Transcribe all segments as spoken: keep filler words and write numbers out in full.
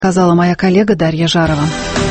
Сказала моя коллега Дарья Жарова.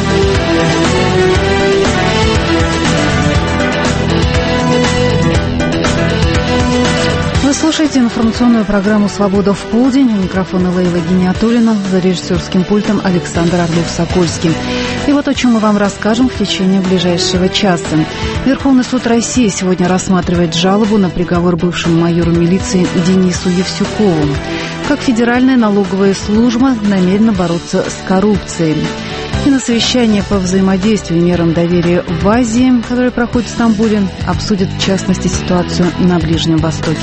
Вы слушаете информационную программу «Свобода в полдень». У микрофона Лейла Гиниатуллина, за режиссерским пультом Александр Орлов-Сокольский. И вот о чем мы вам расскажем в течение ближайшего часа. Верховный суд России сегодня рассматривает жалобу на приговор бывшему майору милиции Денису Евсюкову. Как Федеральная налоговая служба намерена бороться с коррупцией. И на совещании по взаимодействию и мерам доверия в Азии, которое проходит в Стамбуле, обсудят в частности ситуацию на Ближнем Востоке.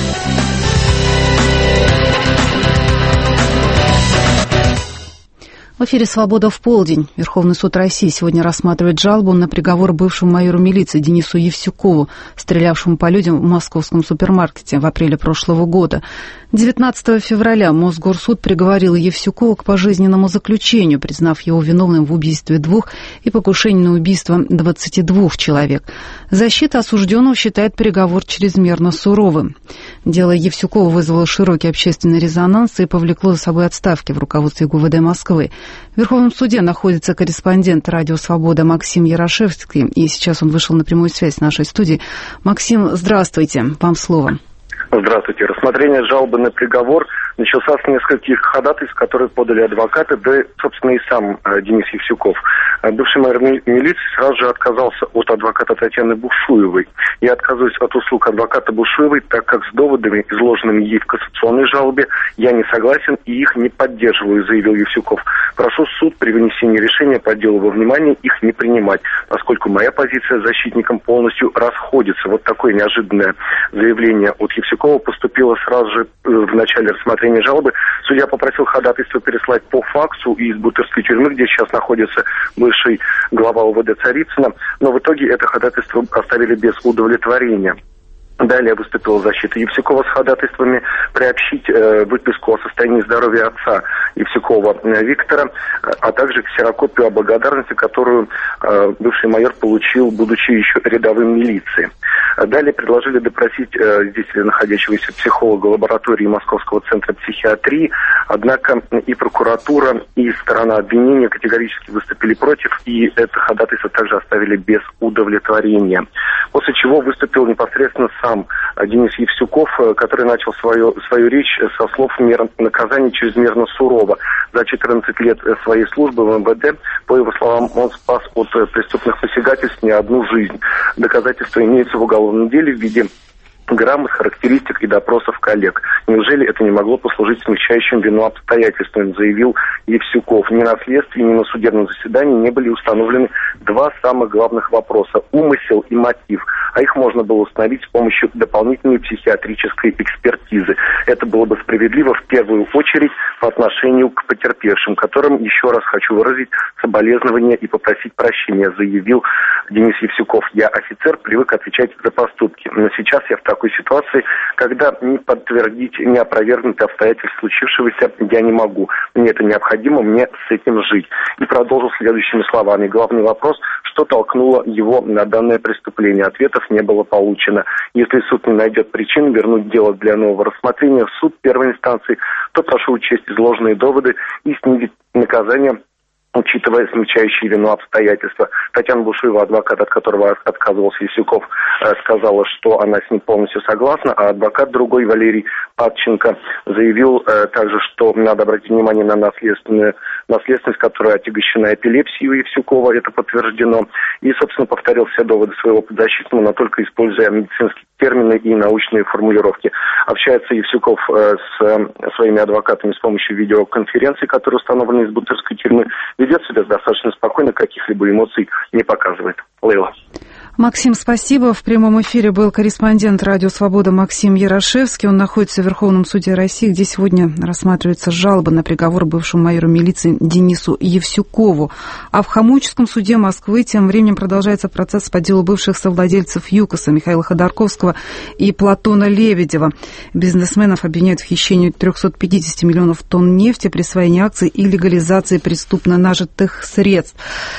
В эфире «Свобода в полдень». Верховный суд России сегодня рассматривает жалобу на приговор бывшему майору милиции Денису Евсюкову, стрелявшему по людям в московском супермаркете в апреле прошлого года. девятнадцатого февраля Мосгорсуд приговорил Евсюкова к пожизненному заключению, признав его виновным в убийстве двух и покушении на убийство двадцати двух человек. Защита осужденного считает приговор чрезмерно суровым. Дело Евсюкова вызвало широкий общественный резонанс и повлекло за собой отставки в руководстве ГУВД Москвы. В Верховном суде находится корреспондент радио «Свобода» Максим Ярошевский, и сейчас он вышел на прямую связь с нашей студией. Максим, здравствуйте, вам слово. Здравствуйте. Рассмотрение жалобы на приговор начался с нескольких ходатайств, которые подали адвокаты, да, собственно, и сам э, Денис Евсюков. Бывший майор милиции сразу же отказался от адвоката Татьяны Бушуевой. Я отказываюсь от услуг адвоката Бушуевой, так как с доводами, изложенными ей в кассационной жалобе, я не согласен и их не поддерживаю, заявил Евсюков. Прошу суд при вынесении решения по делу во внимание их не принимать, поскольку моя позиция с защитником полностью расходится. Вот такое неожиданное заявление от Евсюкова поступило сразу же в начале рассмотрения жалобы. Судья попросил ходатайство переслать по факсу из Бутырской тюрьмы, где сейчас находится бывший глава ОВД Царицына, но в итоге это ходатайство оставили без удовлетворения. Далее выступила защита Евсюкова с ходатайствами приобщить э, выписку о состоянии здоровья отца Евсюкова э, Виктора, э, а также ксерокопию о благодарности, которую э, бывший майор получил, будучи еще рядовым милиции. Далее предложили допросить э, здесь находящегося психолога лаборатории Московского центра психиатрии, однако и прокуратура, и сторона обвинения категорически выступили против, и это ходатайство также оставили без удовлетворения. После чего выступил непосредственно сам Денис Евсюков, который начал свою, свою речь со слов «мера наказания чрезмерно сурово». За четырнадцать лет своей службы в МВД, по его словам, он спас от преступных посягательств не одну жизнь. Доказательства имеются в уголовном деле в виде граммот, характеристик и допросов коллег. Неужели это не могло послужить смягчающим вину обстоятельствам, заявил Евсюков. Ни на следствии, ни на судебном заседании не были установлены два самых главных вопроса – умысел и мотив. А их можно было установить с помощью дополнительной психиатрической экспертизы. Это было бы справедливо в первую очередь по отношению к потерпевшим, которым, еще раз хочу выразить соболезнования и попросить прощения, заявил Денис Евсюков. Я офицер, привык отвечать за поступки. Но сейчас я в такой ситуации, когда не подтвердить, не опровергнуть обстоятельства случившегося я не могу. Мне это необходимо, мне с этим жить. И продолжил следующими словами. Главный вопрос, что толкнуло его на данное преступление. Ответов не было получено. Если суд не найдет причин вернуть дело для нового рассмотрения в суд первой инстанции, то прошу учесть изложенные доводы и снизить наказание, учитывая смягчающие вину обстоятельства. Татьяна Бушуева, адвокат, от которого отказывался Евсюков, сказала, что она с ним полностью согласна, а адвокат другой, Валерий Падченко, заявил также, что надо обратить внимание на наследственную наследственность, которая отягощена эпилепсией у Евсюкова, это подтверждено. И, собственно, повторил все доводы своего подзащитного, но только используя медицинские термины и научные формулировки. Общается Евсюков э, с своими адвокатами с помощью видеоконференции, которые установлены из Бутырской тюрьмы. Ведет себя достаточно спокойно, каких-либо эмоций не показывает. Лейла. Максим, спасибо. В прямом эфире был корреспондент радио «Свобода» Максим Ярошевский. Он находится в Верховном суде России, где сегодня рассматривается жалоба на приговор бывшему майору милиции Денису Евсюкову. А в Хомутовском суде Москвы тем временем продолжается процесс по делу бывших совладельцев ЮКОСа Михаила Ходорковского и Платона Лебедева. Бизнесменов обвиняют в хищении триста пятьдесят миллионов тонн нефти, присвоении акций и легализации преступно нажитых средств.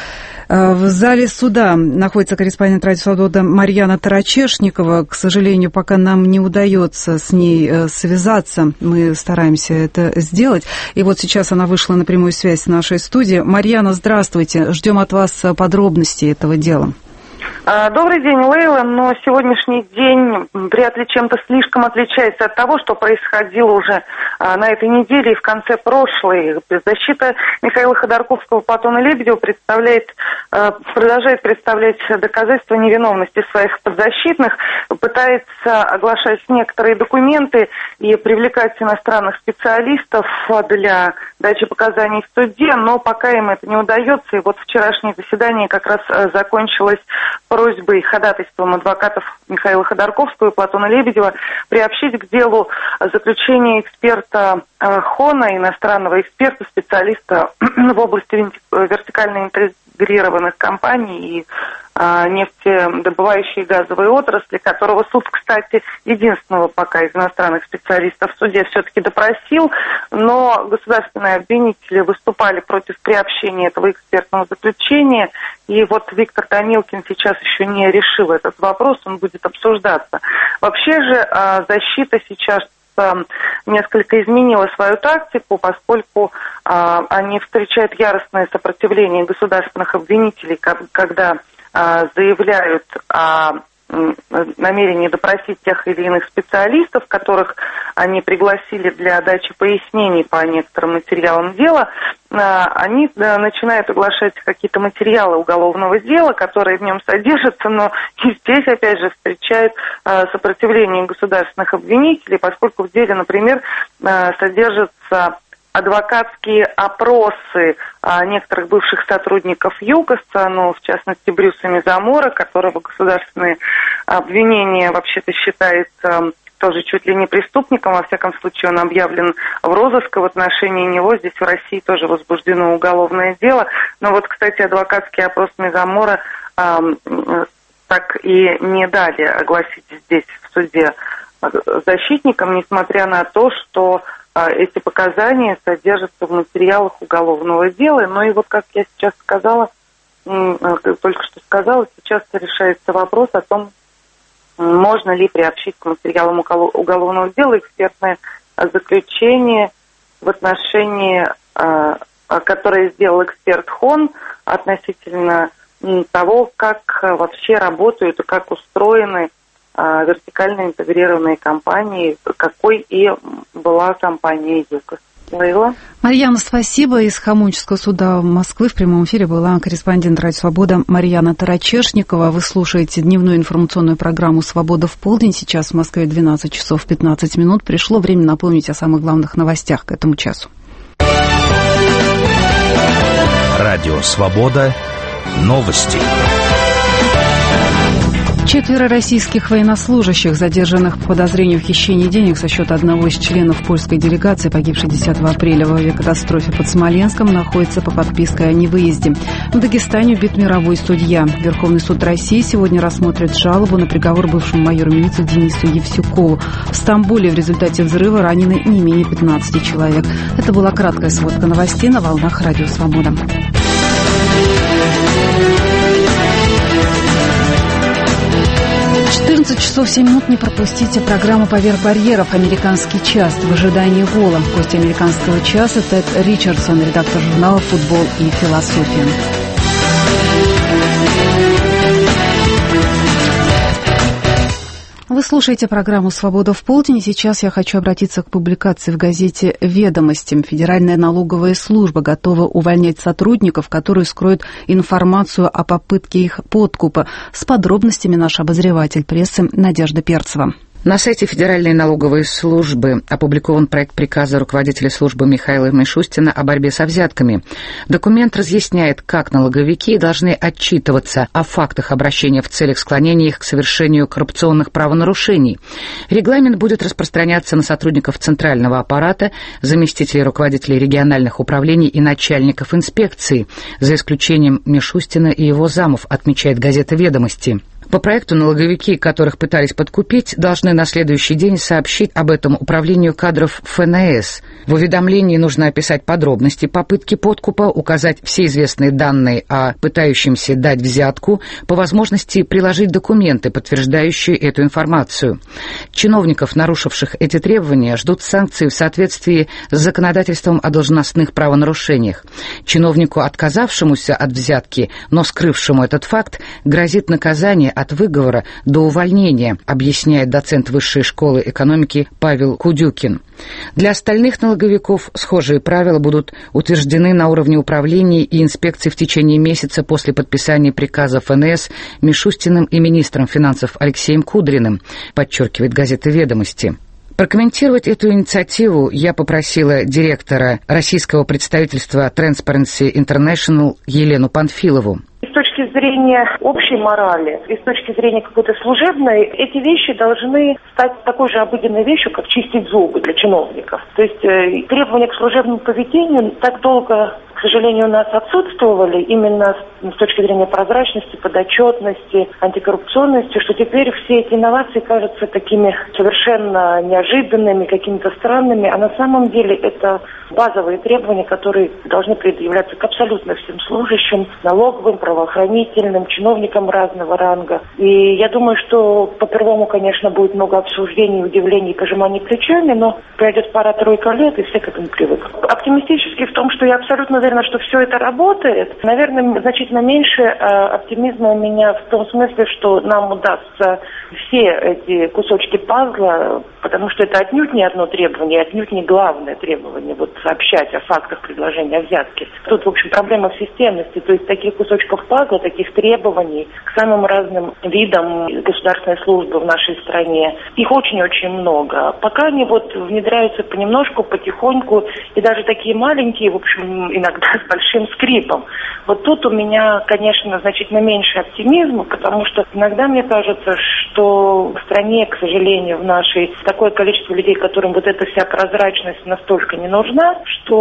В зале суда находится корреспондент «Радио Свобода» Марьяна Тарачешникова. К сожалению, пока нам не удается с ней связаться, мы стараемся это сделать. И вот сейчас она вышла на прямую связь с нашей студией. Марьяна, здравствуйте. Ждем от вас подробностей этого дела. Добрый день, Лейла, но сегодняшний день вряд ли чем-то слишком отличается от того, что происходило уже на этой неделе и в конце прошлой. Защита Михаила Ходорковского, Платона Лебедева представляет, продолжает представлять доказательства невиновности своих подзащитных, пытается оглашать некоторые документы и привлекать иностранных специалистов для дачи показаний в суде, но пока им это не удается. И вот вчерашнее заседание как раз закончилось просьбой, ходатайством адвокатов Михаила Ходорковского и Платона Лебедева приобщить к делу заключение эксперта ХОНа, иностранного эксперта, специалиста в области вертикально интегрированных компаний и нефтедобывающей и газовой отрасли, которого суд, кстати, единственного пока из иностранных специалистов в суде все-таки допросил, но государственные обвинители выступали против приобщения этого экспертного заключения, и вот Виктор Томилкин сейчас еще не решил этот вопрос, он будет обсуждаться. Вообще же защита сейчас несколько изменила свою тактику, поскольку а, они встречают яростное сопротивление государственных обвинителей, когда а, заявляют о намерении допросить тех или иных специалистов, которых они пригласили для дачи пояснений по некоторым материалам дела. Они начинают оглашать какие-то материалы уголовного дела, которые в нем содержатся, но и здесь, опять же, встречают сопротивление государственных обвинителей, поскольку в деле, например, содержатся адвокатские опросы некоторых бывших сотрудников ЮКОСа, ну, в частности, Брюса Мезамора, которого государственные обвинения вообще-то считают тоже чуть ли не преступником, во всяком случае он объявлен в розыск, в отношении него здесь в России тоже возбуждено уголовное дело. Но вот, кстати, адвокатский опрос Мезамора э, так и не дали огласить здесь в суде защитникам, несмотря на то, что эти показания содержатся в материалах уголовного дела. Ну и вот, как я сейчас сказала, только что сказала, сейчас решается вопрос о том, можно ли приобщить к материалам уголовного дела экспертное заключение в отношении, которое сделал эксперт ХОН относительно того, как вообще работают и как устроены вертикально интегрированные компании, какой и была компания ЮКОС. Лейла. Марьяна, спасибо. Из Хамунческого суда Москвы в прямом эфире была корреспондент «Радио Свобода» Марьяна Тарачешникова. Вы слушаете дневную информационную программу «Свобода в полдень». Сейчас в Москве двенадцать часов пятнадцать минут. Пришло время напомнить о самых главных новостях к этому часу. Радио «Свобода». Новости. Четверо российских военнослужащих, задержанных по подозрению в хищении денег со счета одного из членов польской делегации, погибшей десятого апреля в авиакатастрофе под Смоленском, находятся по подписке о невыезде. В Дагестане убит мировой судья. Верховный суд России сегодня рассмотрит жалобу на приговор бывшему майору милиции Денису Евсюкову. В Стамбуле в результате взрыва ранены не менее пятнадцати человек. Это была краткая сводка новостей на волнах «Радио Свобода». четырнадцать часов семь минут. Не пропустите программу «Поверх барьеров. Американский час» в ожидании гола. Гость американского часа Тед Ричардсон, редактор журнала «Футбол и философия». Вы слушаете программу «Свобода в полдень». Сейчас я хочу обратиться к публикации в газете «Ведомости». Федеральная налоговая служба готова увольнять сотрудников, которые скроют информацию о попытке их подкупа. С подробностями наш обозреватель прессы Надежда Перцева. На сайте Федеральной налоговой службы опубликован проект приказа руководителя службы Михаила Мишустина о борьбе со взятками. Документ разъясняет, как налоговики должны отчитываться о фактах обращения в целях склонения их к совершению коррупционных правонарушений. Регламент будет распространяться на сотрудников центрального аппарата, заместителей руководителей региональных управлений и начальников инспекции, за исключением Мишустина и его замов, отмечает газета «Ведомости». По проекту налоговики, которых пытались подкупить, должны на следующий день сообщить об этом управлению кадров эф эн эс. В уведомлении нужно описать подробности попытки подкупа, указать все известные данные о пытающемся дать взятку, по возможности приложить документы, подтверждающие эту информацию. Чиновников, нарушивших эти требования, ждут санкции в соответствии с законодательством о должностных правонарушениях. Чиновнику, отказавшемуся от взятки, но скрывшему этот факт, грозит наказание от выговора до увольнения, объясняет доцент Высшей школы экономики Павел Кудюкин. Для остальных налоговиков схожие правила будут утверждены на уровне управления и инспекций в течение месяца после подписания приказа эф эн эс Мишустиным и министром финансов Алексеем Кудриным, подчеркивает газета «Ведомости». Прокомментировать эту инициативу я попросила директора российского представительства Transparency International Елену Панфилову. С точки зрения общей морали и с точки зрения какой-то служебной, эти вещи должны стать такой же обыденной вещью, как чистить зубы для чиновников. То есть э, требования к служебному поведению так долго, к сожалению, у нас отсутствовали именно с, с точки зрения прозрачности, подотчетности, антикоррупционности, что теперь все эти инновации кажутся такими совершенно неожиданными, какими-то странными, а на самом деле это базовые требования, которые должны предъявляться к абсолютно всем служащим, налоговым, правоохранительным, чиновникам разного ранга. И я думаю, что по первому, конечно, будет много обсуждений, удивлений, пожиманий плечами, но пройдет пара-тройка лет, и все к этому привыкнут. Оптимистически в том, что я абсолютно уверена, что все это работает. Наверное, значительно меньше э, оптимизма у меня в том смысле, что нам удастся все эти кусочки пазла, потому что это отнюдь не одно требование, отнюдь не главное требование, вот сообщать о фактах предложения взятки. Тут, в общем, проблема в системности, то есть таких кусочков пазла, таких требований к самым разным видам государственной службы в нашей стране, их очень-очень много. Пока они вот внедряются понемножку, потихоньку, и даже такие маленькие, в общем, иногда с большим скрипом. Вот тут у меня, конечно, значительно меньше оптимизма, потому что иногда мне кажется, что в стране, к сожалению, в нашей, такое количество людей, которым вот эта вся прозрачность настолько не нужна,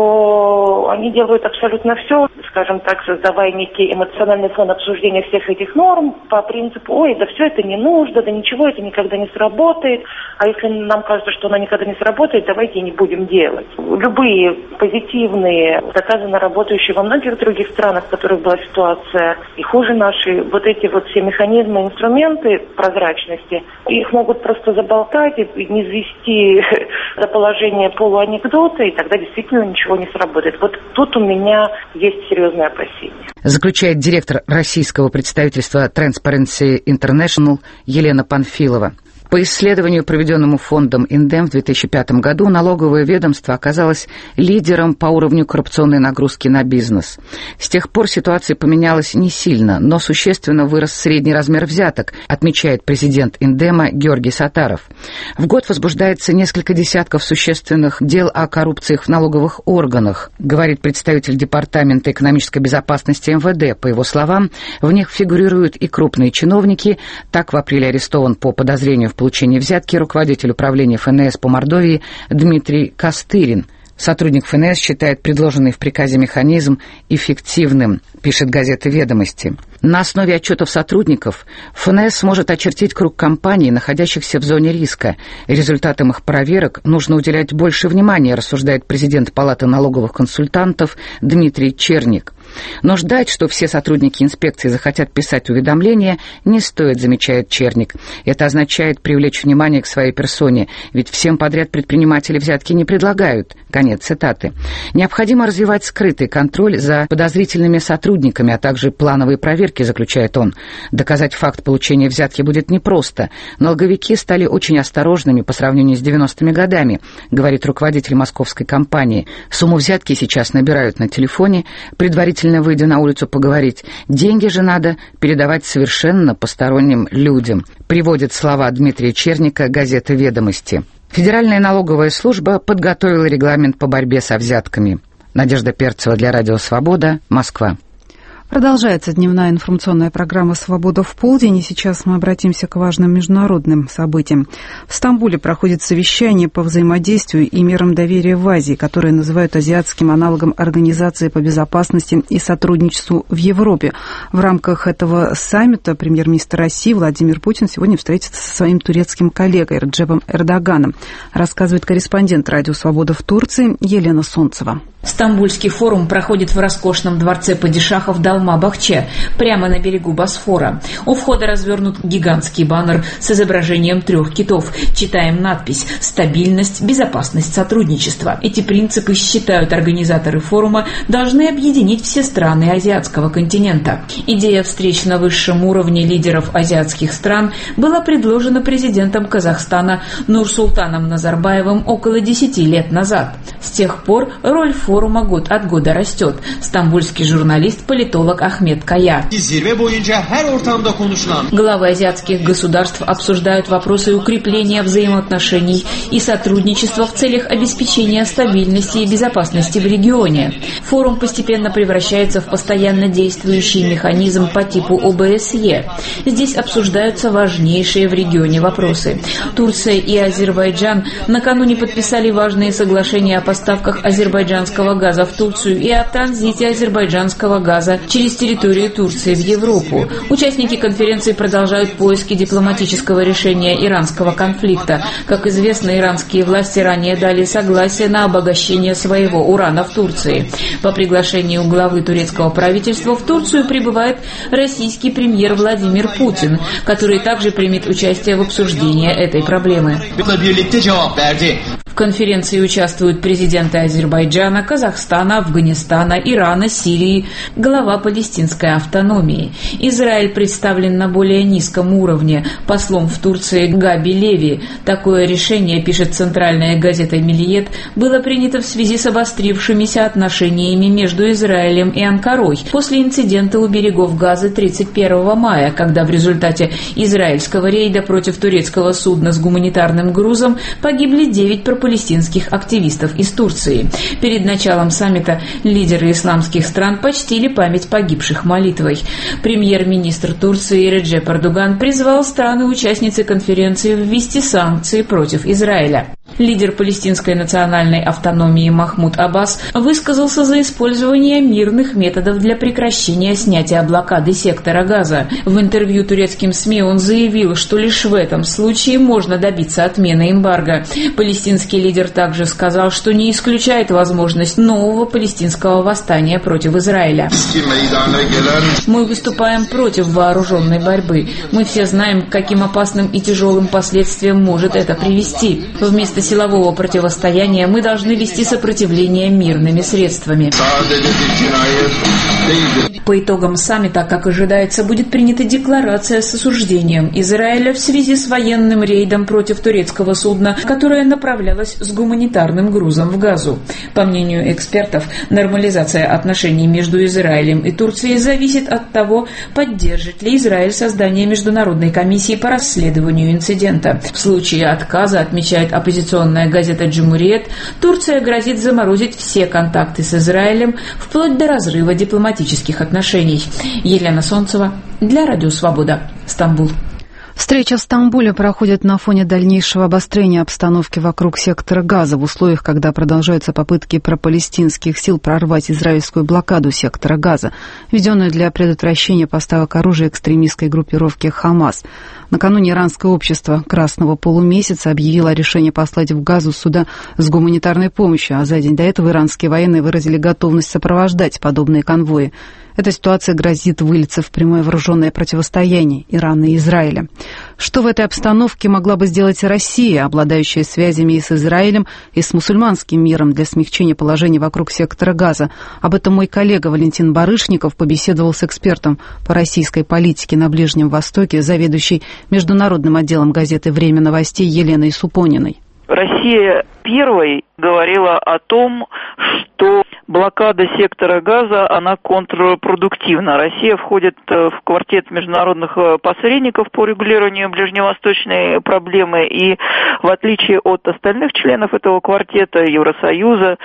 что они делают абсолютно все, скажем так, создавая некий эмоциональный фон обсуждения всех этих норм по принципу: ой, да все это не нужно, да ничего, это никогда не сработает, а если нам кажется, что оно никогда не сработает, давайте не будем делать. Любые позитивные, доказанно работающие во многих других странах, в которых была ситуация и хуже нашей, вот эти вот все механизмы, инструменты прозрачности, их могут просто заболтать и не извести до положения полуанекдота, и тогда действительно ничего не сработает. Вот тут у меня есть серьезное опасение. Заключает директор российского представительства Transparency International Елена Панфилова. По исследованию, проведенному фондом «Индем» в две тысячи пятом году, налоговое ведомство оказалось лидером по уровню коррупционной нагрузки на бизнес. С тех пор ситуация поменялась не сильно, но существенно вырос средний размер взяток, отмечает президент «Индема» Георгий Сатаров. В год возбуждается несколько десятков существенных дел о коррупциях в налоговых органах, говорит представитель Департамента экономической безопасности эм вэ дэ. По его словам, в них фигурируют и крупные чиновники. Так, в апреле арестован по подозрению в получении взятки руководитель управления эф эн эс по Мордовии Дмитрий Костырин. Сотрудник эф эн эс считает предложенный в приказе механизм эффективным, пишет газета «Ведомости». На основе отчетов сотрудников эф эн эс сможет очертить круг компаний, находящихся в зоне риска. Результатам их проверок нужно уделять больше внимания, рассуждает президент Палаты налоговых консультантов Дмитрий Черник. Но ждать, что все сотрудники инспекции захотят писать уведомления, не стоит, замечает Черник. Это означает привлечь внимание к своей персоне, ведь всем подряд предприниматели взятки не предлагают. Конец цитаты. Необходимо развивать скрытый контроль за подозрительными сотрудниками, а также плановые проверки, заключает он. Доказать факт получения взятки будет непросто. Налоговики стали очень осторожными по сравнению с девяностыми годами, говорит руководитель московской компании. Сумму взятки сейчас набирают на телефоне, предварительно выйдя на улицу поговорить. Деньги же надо передавать совершенно посторонним людям, приводит слова Дмитрия Черника газета «Ведомости». Федеральная налоговая служба подготовила регламент по борьбе со взятками. Надежда Перцева для Радио Свобода, Москва. Продолжается дневная информационная программа «Свобода в полдень», и сейчас мы обратимся к важным международным событиям. В Стамбуле проходит совещание по взаимодействию и мерам доверия в Азии, которое называют азиатским аналогом Организации по безопасности и сотрудничеству в Европе. В рамках этого саммита премьер-министр России Владимир Путин сегодня встретится со своим турецким коллегой Реджепом Эрдоганом, рассказывает корреспондент радио «Свобода» в Турции Елена Солнцева. Стамбульский форум проходит в роскошном дворце падишаха в Далма-Бахче, прямо на берегу Босфора. У входа развернут гигантский баннер с изображением трех китов. Читаем надпись «Стабильность, безопасность, сотрудничество». Эти принципы, считают организаторы форума, должны объединить все страны азиатского континента. Идея встреч на высшем уровне лидеров азиатских стран была предложена президентом Казахстана Нурсултаном Назарбаевым около десяти лет назад. С тех пор роль форума Форума год от года растет. Стамбульский журналист-политолог Ахмед Кая. Главы азиатских государств обсуждают вопросы укрепления взаимоотношений и сотрудничества в целях обеспечения стабильности и безопасности в регионе. Форум постепенно превращается в постоянно действующий механизм по типу О Бэ Эс Е. Здесь обсуждаются важнейшие в регионе вопросы. Турция и Азербайджан накануне подписали важные соглашения о поставках азербайджанского газа в Турцию и о транзите азербайджанского газа через территорию Турции в Европу. Участники конференции продолжают поиски дипломатического решения иранского конфликта. Как известно, иранские власти ранее дали согласие на обогащение своего урана в Турции. По приглашению главы турецкого правительства в Турцию прибывает российский премьер Владимир Путин, который также примет участие в обсуждении этой проблемы. В конференции участвуют президенты Азербайджана, Казахстана, Афганистана, Ирана, Сирии, глава палестинской автономии. Израиль представлен на более низком уровне, послом в Турции Габи Леви. Такое решение, пишет центральная газета «Миллиет», было принято в связи с обострившимися отношениями между Израилем и Анкарой после инцидента у берегов Газы тридцать первого мая, когда в результате израильского рейда против турецкого судна с гуманитарным грузом погибли девять пропалестинских активистов из Турции. Перед началом саммита лидеры исламских стран почтили память погибших молитвой. Премьер-министр Турции Реджеп Эрдоган призвал страны-участницы конференции ввести санкции против Израиля. Лидер палестинской национальной автономии Махмуд Аббас высказался за использование мирных методов для прекращения снятия блокады сектора Газа. В интервью турецким СМИ он заявил, что лишь в этом случае можно добиться отмены эмбарго. Палестинский лидер также сказал, что не исключает возможность нового палестинского восстания против Израиля. Мы выступаем против вооруженной борьбы. Мы все знаем, к каким опасным и тяжелым последствиям может это привести. Вместо силового противостояния мы должны вести сопротивление мирными средствами. По итогам саммита, как ожидается, будет принята декларация с осуждением Израиля в связи с военным рейдом против турецкого судна, которое направлялось с гуманитарным грузом в Газу. По мнению экспертов, нормализация отношений между Израилем и Турцией зависит от того, поддержит ли Израиль создание международной комиссии по расследованию инцидента. В случае отказа, отмечает оппозиционная газета «Джумуриет», Турция грозит заморозить все контакты с Израилем вплоть до разрыва дипломатических отношений. Елена Солнцева для Радио Свобода, Стамбул. Встреча в Стамбуле проходит на фоне дальнейшего обострения обстановки вокруг сектора Газа в условиях, когда продолжаются попытки пропалестинских сил прорвать израильскую блокаду сектора Газа, введенную для предотвращения поставок оружия экстремистской группировки «Хамас». Накануне иранское общество Красного полумесяца объявило о решении послать в Газу суда с гуманитарной помощью, а за день до этого иранские военные выразили готовность сопровождать подобные конвои. Эта ситуация грозит вылиться в прямое вооруженное противостояние Ирана и Израиля. Что в этой обстановке могла бы сделать Россия, обладающая связями и с Израилем, и с мусульманским миром для смягчения положения вокруг сектора Газа? Об этом мой коллега Валентин Барышников побеседовал с экспертом по российской политике на Ближнем Востоке, заведующей международным отделом газеты «Время новостей» Еленой Супониной. Россия первой говорила о том, что блокада сектора Газа, она контрпродуктивна. Россия входит в квартет международных посредников по регулированию ближневосточной проблемы, и в отличие от остальных членов этого квартета, Евросоюза,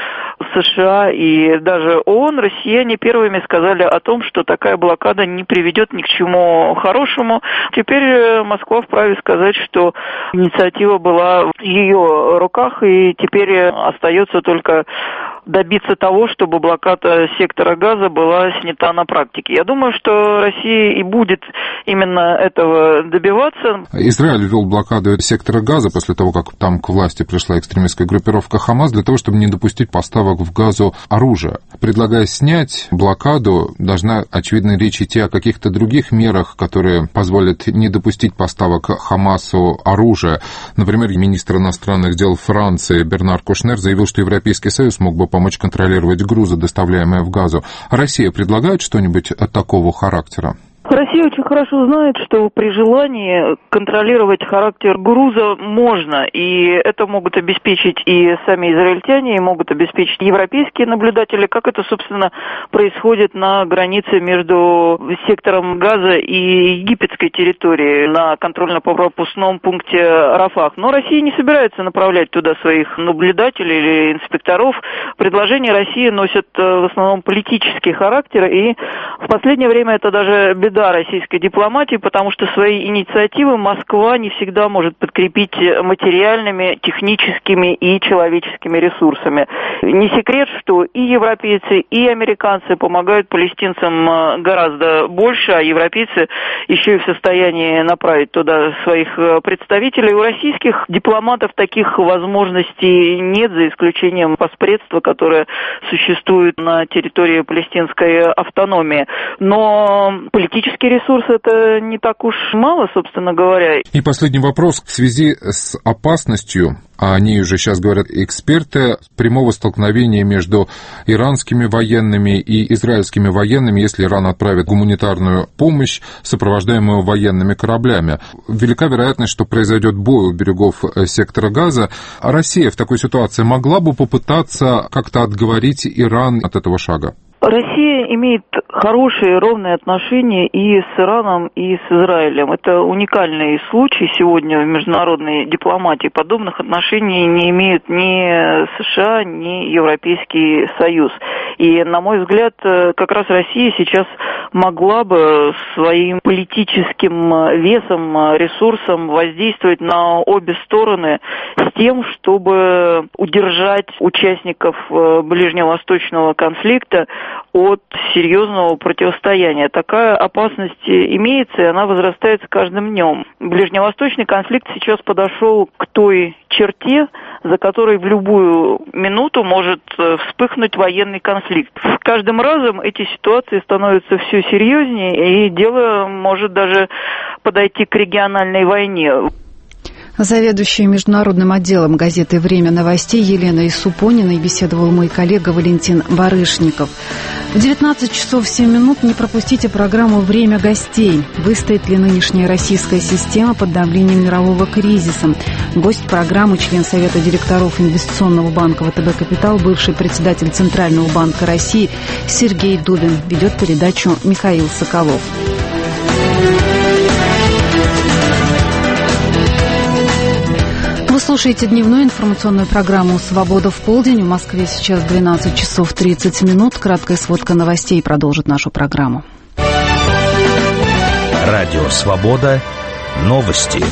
США и даже ООН, россияне первыми сказали о том, что такая блокада не приведет ни к чему хорошему. Теперь Москва вправе сказать, что инициатива была в ее руках, и теперь остается только добиться того, чтобы блокада сектора Газа была снята на практике. Я думаю, что Россия и будет именно этого добиваться. Израиль ввел блокаду сектора Газа после того, как там к власти пришла экстремистская группировка Хамас, для того, чтобы не допустить поставок в Газу оружия. Предлагая снять блокаду, должна, очевидно, речь идти о каких-то других мерах, которые позволят не допустить поставок Хамасу оружия. Например, министр иностранных дел Франции Бернар Кушнер заявил, что Европейский Союз мог бы помочь контролировать грузы, доставляемые в Газу. Россия предлагает что-нибудь такого характера? Россия очень хорошо знает, что при желании контролировать характер груза можно, и это могут обеспечить и сами израильтяне, и могут обеспечить европейские наблюдатели, как это, собственно, происходит на границе между сектором Газа и египетской территорией на контрольно-пропускном пункте Рафах. Но Россия не собирается направлять туда своих наблюдателей или инспекторов. Предложения России носят в основном политический характер, и в последнее время это даже беда российской дипломатии, потому что свои инициативы Москва не всегда может подкрепить материальными, техническими и человеческими ресурсами. Не секрет, что и европейцы, и американцы помогают палестинцам гораздо больше, а европейцы еще и в состоянии направить туда своих представителей. У российских дипломатов таких возможностей нет, за исключением поспредства, которое существует на территории палестинской автономии. Но политически ресурс это не так уж мало, собственно говоря. И последний вопрос. В связи с опасностью, а о ней уже сейчас говорят эксперты, прямого столкновения между иранскими военными и израильскими военными, если Иран отправит гуманитарную помощь, сопровождаемую военными кораблями. Велика вероятность, что произойдет бой у берегов сектора Газа. А Россия в такой ситуации могла бы попытаться как-то отговорить Иран от этого шага? Россия имеет хорошие, ровные отношения и с Ираном, и с Израилем. Это уникальный случай сегодня в международной дипломатии. Подобных отношений не имеют ни США, ни Европейский Союз. И, на мой взгляд, как раз Россия сейчас могла бы своим политическим весом, ресурсом воздействовать на обе стороны с тем, чтобы удержать участников ближневосточного конфликта от серьезного противостояния. Такая опасность имеется, и она возрастает с каждым днем. Ближневосточный конфликт сейчас подошел к той черте, за которой в любую минуту может вспыхнуть военный конфликт. С каждым разом эти ситуации становятся все серьезнее, и дело может даже подойти к региональной войне. Заведующая международным отделом газеты «Время новостей» Елена Исупониной беседовал мой коллега Валентин Барышников. В девятнадцать часов семь минут не пропустите программу «Время гостей». Выстоит ли нынешняя российская система под давлением мирового кризиса? Гость программы, член Совета директоров Инвестиционного банка ВТБ «Капитал», бывший председатель Центрального банка России Сергей Дубин. Ведет передачу Михаил Соколов. Вы слушаете дневную информационную программу «Свобода в полдень». В Москве сейчас двенадцать часов тридцать минут. Краткая сводка новостей продолжит нашу программу. Радио «Свобода». Новости.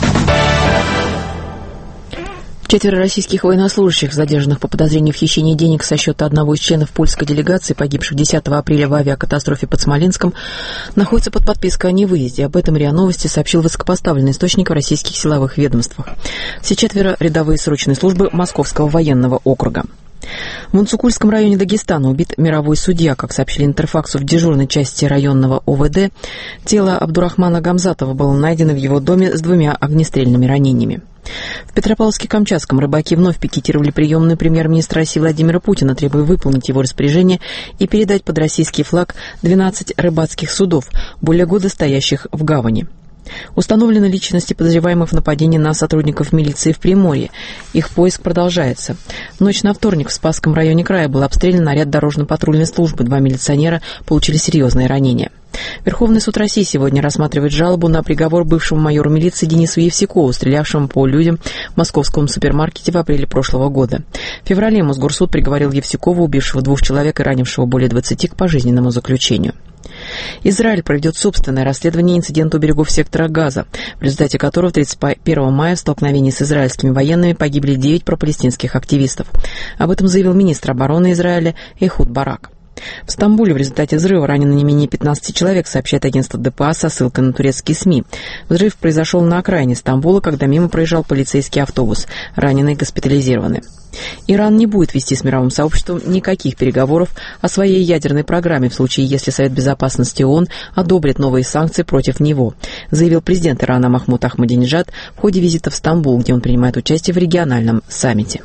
Четверо российских военнослужащих, задержанных по подозрению в хищении денег со счета одного из членов польской делегации, погибших десятого апреля в авиакатастрофе под Смоленском, находятся под подпиской о невыезде. Об этом РИА Новости сообщил высокопоставленный источник в российских силовых ведомствах. Все четверо — рядовые срочной службы Московского военного округа. В Мунцукульском районе Дагестана убит мировой судья. Как сообщили Интерфаксу, в дежурной части районного ОВД тело Абдурахмана Гамзатова было найдено в его доме с двумя огнестрельными ранениями. В Петропавловске-Камчатском рыбаки вновь пикетировали приемную премьер-министра России Владимира Путина, требуя выполнить его распоряжение и передать под российский флаг двенадцать рыбацких судов, более года стоящих в гавани. Установлены личности подозреваемых в нападении на сотрудников милиции в Приморье. Их поиск продолжается. В ночь на вторник в Спасском районе края был обстрелян наряд дорожно-патрульной службы. Два милиционера получили серьезные ранения. Верховный суд России сегодня рассматривает жалобу на приговор бывшему майору милиции Денису Евсюкову, стрелявшему по людям в московском супермаркете в апреле прошлого года. В феврале Мосгорсуд приговорил Евсюкова, убившего двух человек и ранившего более двадцати, к пожизненному заключению. Израиль проведет собственное расследование инцидента у берегов сектора Газа, в результате которого тридцать первого мая в столкновении с израильскими военными погибли девять пропалестинских активистов. Об этом заявил министр обороны Израиля Эхуд Барак. В Стамбуле в результате взрыва ранено не менее пятнадцати человек, сообщает агентство ДПА со ссылкой на турецкие СМИ. Взрыв произошел на окраине Стамбула, когда мимо проезжал полицейский автобус. Раненые госпитализированы. Иран не будет вести с мировым сообществом никаких переговоров о своей ядерной программе в случае, если Совет Безопасности ООН одобрит новые санкции против него, заявил президент Ирана Махмуд Ахмадинеджад в ходе визита в Стамбул, где он принимает участие в региональном саммите.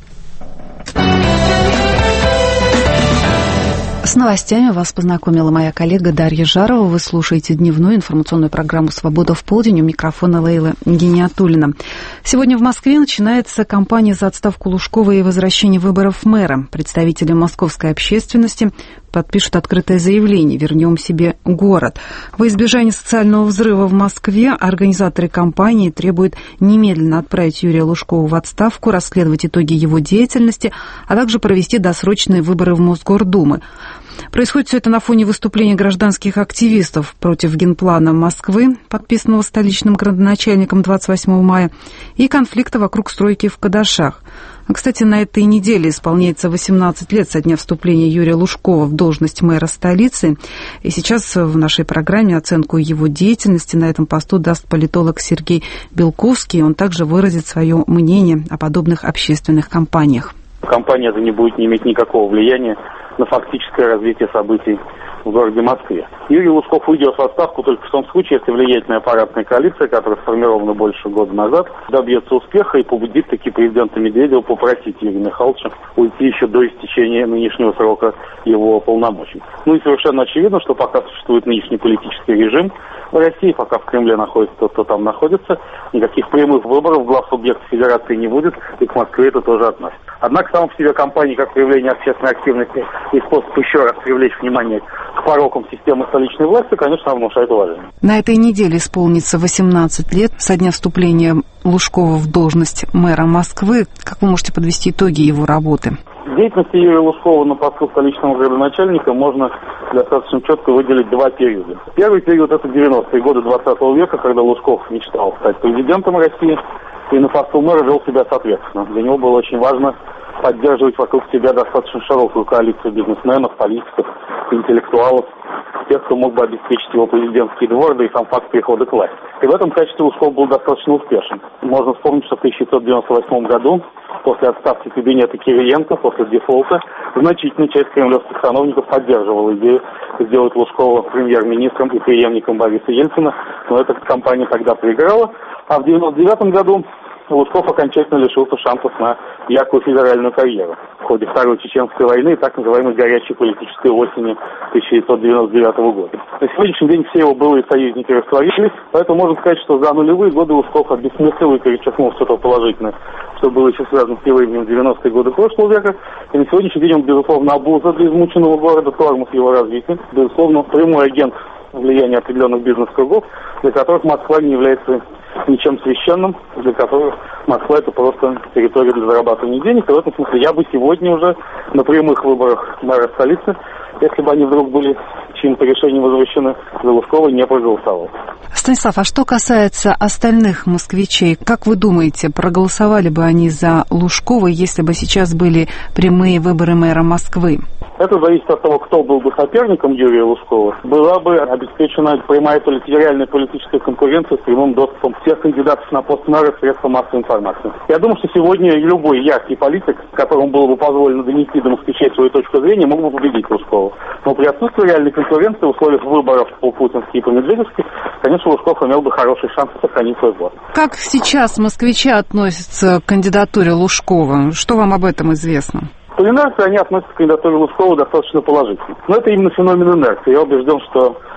С новостями вас познакомила моя коллега Дарья Жарова. Вы слушаете дневную информационную программу «Свобода в полдень». У микрофона Лейла Гиниатуллина. Сегодня в Москве начинается кампания за отставку Лужкова и возвращение выборов мэра. Представители московской общественности подпишут открытое заявление «Вернем себе город». Во избежание социального взрыва в Москве организаторы кампании требуют немедленно отправить Юрия Лужкова в отставку, расследовать итоги его деятельности, а также провести досрочные выборы в Мосгордумы. Происходит все это на фоне выступления гражданских активистов против генплана Москвы, подписанного столичным градоначальником двадцать восьмого мая, и конфликта вокруг стройки в Кадашах. Кстати, на этой неделе исполняется восемнадцать лет со дня вступления Юрия Лужкова в должность мэра столицы. И сейчас в нашей программе оценку его деятельности на этом посту даст политолог Сергей Белковский. Он также выразит свое мнение о подобных общественных кампаниях. Кампания эта не будет не иметь никакого влияния на фактическое развитие событий в городе Москве. Юрий Лужков уйдет в отставку только в том случае, если влиятельная аппаратная коалиция, которая сформирована больше года назад, добьется успеха и побудит таки президента Медведева попросить Юрия Михайловича уйти еще до истечения нынешнего срока его полномочий. Ну и совершенно очевидно, что пока существует нынешний политический режим в России, пока в Кремле находится тот, кто там находится, никаких прямых выборов глав субъектов федерации не будет, и к Москве это тоже относится. Однако сам в себе кампания как проявление общественной активности и способ еще раз привлечь внимание к порокам системы столичной власти, конечно, внушает уважение. На этой неделе исполнится восемнадцать лет со дня вступления Лужкова в должность мэра Москвы. Как вы можете подвести итоги его работы? В деятельности Юрия Лужкова на посту столичного градоначальника можно достаточно четко выделить два периода. Первый период – это девяностые годы двадцатого века, когда Лужков мечтал стать президентом России и на посту мэра вел себя соответственно. Для него было очень важно поддерживать вокруг себя достаточно широкую коалицию бизнесменов, политиков, интеллектуалов, тех, кто мог бы обеспечить его президентский двор, да и сам факт перехода к власти. И в этом качестве Лужков был достаточно успешен. Можно вспомнить, что в тысяча девятьсот девяносто восьмом году, после отставки кабинета Кириенко, после дефолта, значительная часть кремлевских сановников поддерживала идею сделать Лужкова премьер-министром и преемником Бориса Ельцина, но эта кампания тогда проиграла. А в девяносто девятом году Лужков окончательно лишился шансов на яркую федеральную карьеру в ходе Второй Чеченской войны и так называемой горячей политической осени тысяча девятьсот девяносто девятого года. На сегодняшний день все его былые союзники растворились, поэтому можно сказать, что за нулевые годы Лужков обессмыслил и перечеркнул все то положительное, что было еще связано с его именем в девяностые годы прошлого века. И на сегодняшний день он, безусловно, обуза для измученного города, тормоз его развития, безусловно, прямой агент влияния определенных бизнес-кругов, для которых Москва не является ничем священным, для которых Москва — это просто территория для зарабатывания денег. И в этом смысле я бы сегодня уже на прямых выборах мэра столицы, если бы они вдруг были чьим-то решением возвращены, за Лужкова не проголосовал. Станислав, а что касается остальных москвичей, как вы думаете, проголосовали бы они за Лужкова, если бы сейчас были прямые выборы мэра Москвы? Это зависит от того, кто был бы соперником Юрия Лужкова. Была бы обеспечена прямая реальная политическая конкуренция с прямым доступом всех кандидатов на пост мэра в средства массовой информации. Я думаю, что сегодня любой яркий политик, которому было бы позволено донести до москвичей свою точку зрения, мог бы победить Лужкова. Но при отсутствии реальной конкуренции в условиях выборов по-путински и по-медведевски, конечно, Лужков имел бы хороший шанс сохранить свой пост. Как сейчас москвичи относятся к кандидатуре Лужкова? Что вам об этом известно? По инерции они относятся к кандидатуре Лужкова достаточно положительно. Но это именно феномен инерции. Я убежден, что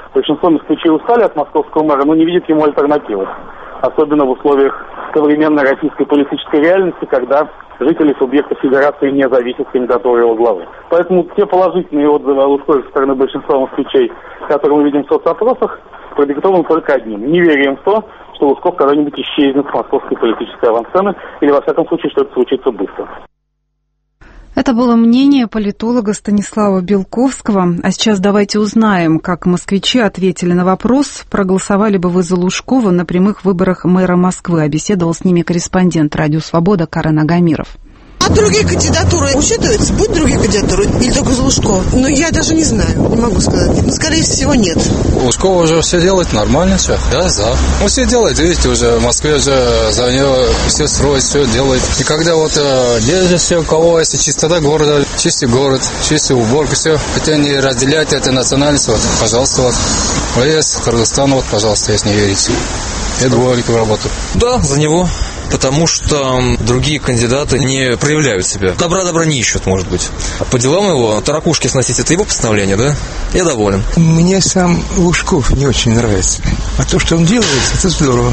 Большинство москвичей устали от московского мэра, но не видят ему альтернативы. Особенно в условиях современной российской политической реальности, когда жители субъекта федерации не зависят от кандидатуры его главы. Поэтому те положительные отзывы о Лужкове со стороны большинства москвичей, которые мы видим в соцопросах, продиктованы только одним. Неверием в то, что Лужков когда-нибудь исчезнет с московской политической авансцены, или, во всяком случае, что это случится быстро. Это было мнение политолога Станислава Белковского. А сейчас давайте узнаем, как москвичи ответили на вопрос, проголосовали бы вы за Лужкова на прямых выборах мэра Москвы. Обеседовал с ними корреспондент «Радио Свобода» Карен Агамиров. А другие кандидатуры учитываются? Будут другие кандидатуры? Или только за Лужкова? Ну, я даже не знаю, не могу сказать. Ну, скорее всего, нет. Лужкова уже все делает нормально, все. Я за. Ну, все делает, видите, уже в Москве уже за нее все строит, все делает. И когда вот э, держит все, у кого есть чистота города, чистый город, чистая уборка, все. Хотя не разделять это национальность, вот, пожалуйста, вот. ВС, Кыргызстан, вот, пожалуйста, если не верите. Я дворником работаю. Да, за него. Потому что другие кандидаты не проявляют себя. Добра-добра не ищут, может быть. По делам его, таракушки сносить, это его постановление, да? Я доволен. Мне сам Лужков не очень нравится. А то, что он делает, это здорово.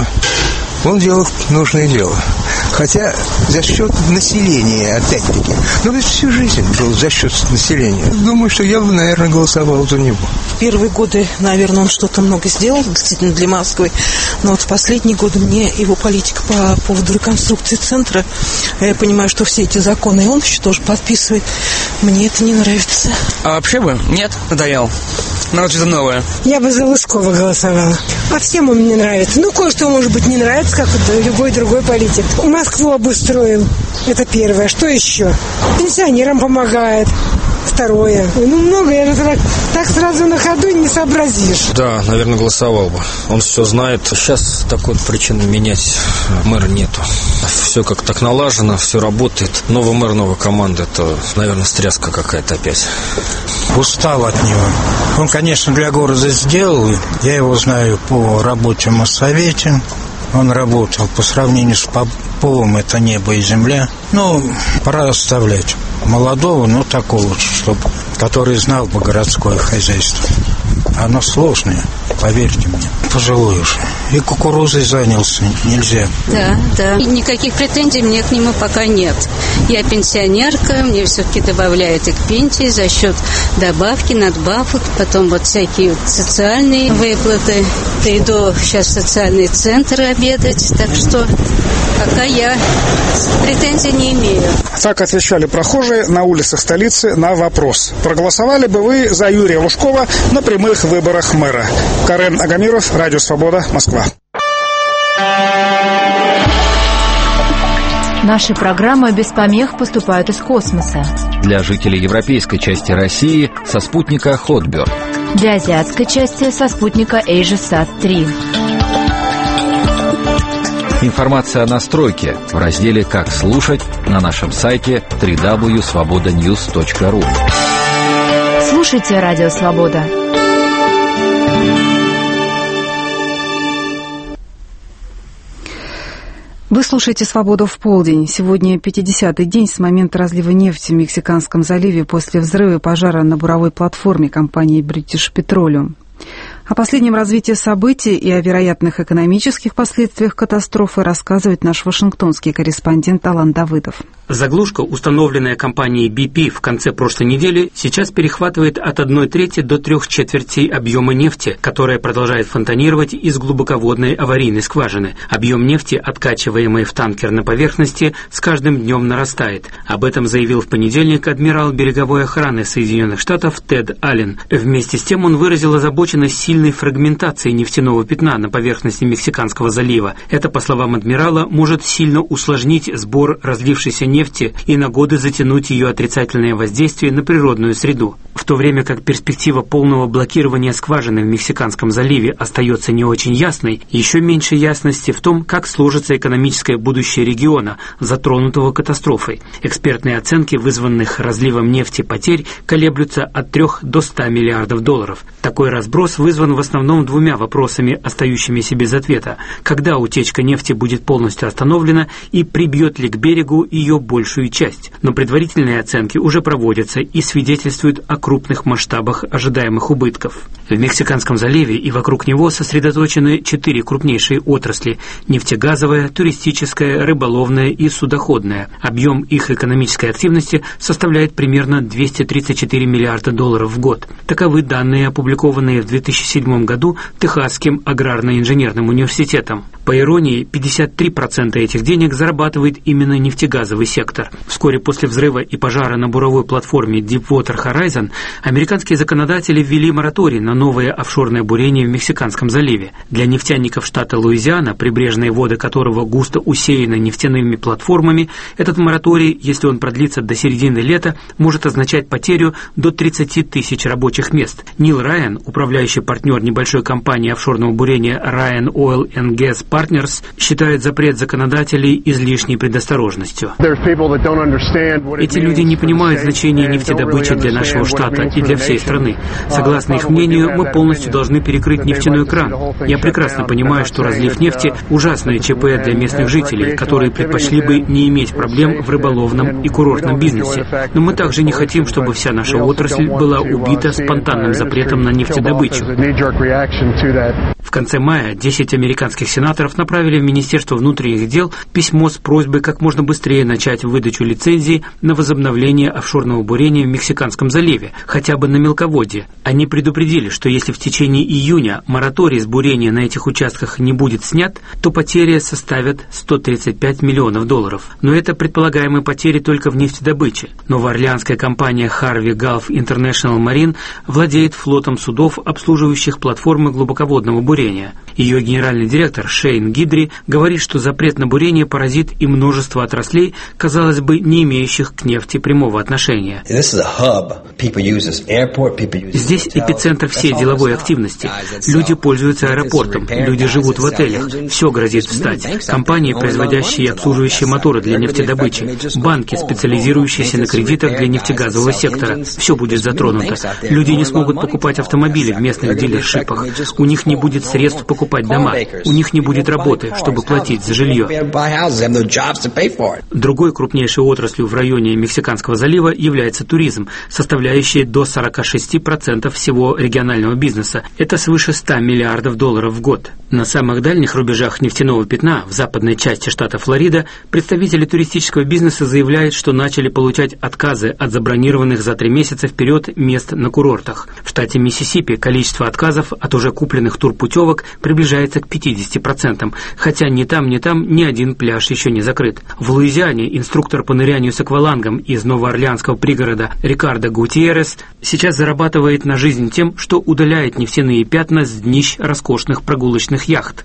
Он делал нужное дело. Хотя за счет населения, опять-таки. Но ведь всю жизнь был за счет населения. Думаю, что я бы, наверное, голосовал за него. В первые годы, наверное, он что-то много сделал, действительно, для Москвы. Но вот в последние годы мне его политика по поводу реконструкции центра, я понимаю, что все эти законы он еще тоже подписывает. Мне это не нравится. А вообще бы? Нет, надоел. Надо что-то новое. Я бы за Лужкова голосовала. А всем он мне нравится. Ну, кое-что, может быть, не нравится, как вот любой другой политик. Москву обустроил. Это первое. Что еще? Пенсионерам помогает. Второе. Ну, много, я же так, так сразу на ходу не сообразишь. Да, наверное, голосовал бы. Он все знает. Сейчас такой причины менять мэра нету. Все как так налажено, все работает. Новый мэр, новая команда. Это, наверное, стряска какая-то опять. Устал от него. Он, конечно, для города сделал. Я его знаю по работе в Моссовете. Он работал по сравнению с Поповым, это небо и земля. Ну, пора оставлять молодого, но такого, чтобы, который знал бы городское хозяйство. Оно сложное, поверьте мне. Пожилой уже. И кукурузой занялся, нельзя. Да, да. И никаких претензий мне к нему пока нет. Я пенсионерка, мне все-таки добавляют и к пенсии за счет добавки, надбавок, потом вот всякие вот социальные выплаты. Я иду сейчас в социальный центр обедать, так что пока я претензий не имею. Так отвечали прохожие на улицах столицы на вопрос. Проголосовали бы вы за Юрия Лужкова на прямых выборах мэра? Карен Агамиров, Радио Свобода, Москва. Наши программы без помех поступают из космоса. Для жителей европейской части России со спутника Хотберд. Для азиатской части со спутника AsiaSat три. Информация о настройке в разделе «Как слушать» на нашем сайте дабл ю дабл ю дабл ю точка свобода ньюс точка ру. Слушайте Радио Свобода. Вы слушаете «Свободу в полдень». Сегодня пятидесятый день с момента разлива нефти в Мексиканском заливе после взрыва и пожара на буровой платформе компании British Petroleum. О последнем развитии событий и о вероятных экономических последствиях катастрофы рассказывает наш вашингтонский корреспондент Алан Давыдов. Заглушка, установленная компанией би пи в конце прошлой недели, сейчас перехватывает от одной трети до трех четвертей объема нефти, которая продолжает фонтанировать из глубоководной аварийной скважины. Объем нефти, откачиваемый в танкер на поверхности, с каждым днем нарастает. Об этом заявил в понедельник адмирал береговой охраны Соединенных Штатов Тед Аллен. Вместе с тем он выразил озабоченность сильной фрагментацией нефтяного пятна на поверхности Мексиканского залива. Это, по словам адмирала, может сильно усложнить сбор разлившейся нефти нефти и на годы затянуть ее отрицательное воздействие на природную среду. В то время как перспектива полного блокирования скважины в Мексиканском заливе остается не очень ясной, еще меньше ясности в том, как сложится экономическое будущее региона, затронутого катастрофой. Экспертные оценки вызванных разливом нефти потерь колеблются от трёх до ста миллиардов долларов. Такой разброс вызван вызван в основном двумя вопросами, остающимися без ответа. Когда утечка нефти будет полностью остановлена и прибьет ли к берегу ее большую часть? Но предварительные оценки уже проводятся и свидетельствуют о крупных масштабах ожидаемых убытков. В Мексиканском заливе и вокруг него сосредоточены четыре крупнейшие отрасли – нефтегазовая, туристическая, рыболовная и судоходная. Объем их экономической активности составляет примерно двести тридцать четыре миллиарда долларов в год. Таковы данные, опубликованные в две тысячи седьмом году Техасским аграрно-инженерным университетом. По иронии, пятьдесят три процента этих денег зарабатывает именно нефтегазовый сектор. Вскоре после взрыва и пожара на буровой платформе Deepwater Horizon американские законодатели ввели мораторий на новые офшорные бурения в Мексиканском заливе. Для нефтяников штата Луизиана, прибрежные воды которого густо усеяны нефтяными платформами, этот мораторий, если он продлится до середины лета, может означать потерю до тридцати тысяч рабочих мест. Нил Райан, управляющий партнер небольшой компании офшорного бурения Ryan Oil and Gas Partners, считает запрет законодателей излишней предосторожностью. Эти люди не понимают значения нефтедобычи для нашего штата и для всей страны. Согласно их мнению, мы полностью должны перекрыть нефтяной кран. Я прекрасно понимаю, что разлив нефти – ужасное ЧП для местных жителей, которые предпочли бы не иметь проблем в рыболовном и курортном бизнесе. Но мы также не хотим, чтобы вся наша отрасль была убита спонтанным запретом на нефтедобычу. В конце мая десять американских сенаторов направили в Министерство внутренних дел письмо с просьбой как можно быстрее начать выдачу лицензий на возобновление офшорного бурения в Мексиканском заливе, хотя бы на мелководье. Они предупредили, что если в течение июня мораторий с бурения на этих участках не будет снят, то потери составят сто тридцать пять миллионов долларов. Но это предполагаемые потери только в нефтедобыче. Новоорлеанская компания Harvey Gulf International Marine владеет флотом судов, обслуживающих платформы глубоководного бурения. Ее генеральный директор Шейн Гидри говорит, что запрет на бурение поразит и множество отраслей, казалось бы, не имеющих к нефти прямого отношения. Здесь эпицентр всей деловой активности. Люди пользуются аэропортом, люди живут в отелях. Все грозит встать. Компании, производящие и обслуживающие моторы для нефтедобычи, банки, специализирующиеся на кредитах для нефтегазового сектора. Все будет затронуто. Люди не смогут покупать автомобили в местных дилершипах. У них не будет средств покупать дома. У них не будет работы, чтобы платить за жилье. Другой крупнейшей отраслью в районе Мексиканского залива является туризм, составляющий до сорок шесть процентов всего регионального бизнеса. Это свыше ста миллиардов долларов в год. На самых дальних рубежах нефтяного пятна, в западной части штата Флорида, представители туристического бизнеса заявляют, что начали получать отказы от забронированных за три месяца вперед мест на курортах. В штате Миссисипи количество отказов от уже купленных турпутевок приближается к пятидесяти процентам, хотя ни там, ни там ни один пляж еще не закрыт. В Луизиане инструктор по нырянию с аквалангом из новоорлеанского пригорода Рикардо Гутьеррес сейчас зарабатывает на жизнь тем, что удаляет нефтяные пятна с днищ роскошных прогулочных яхт.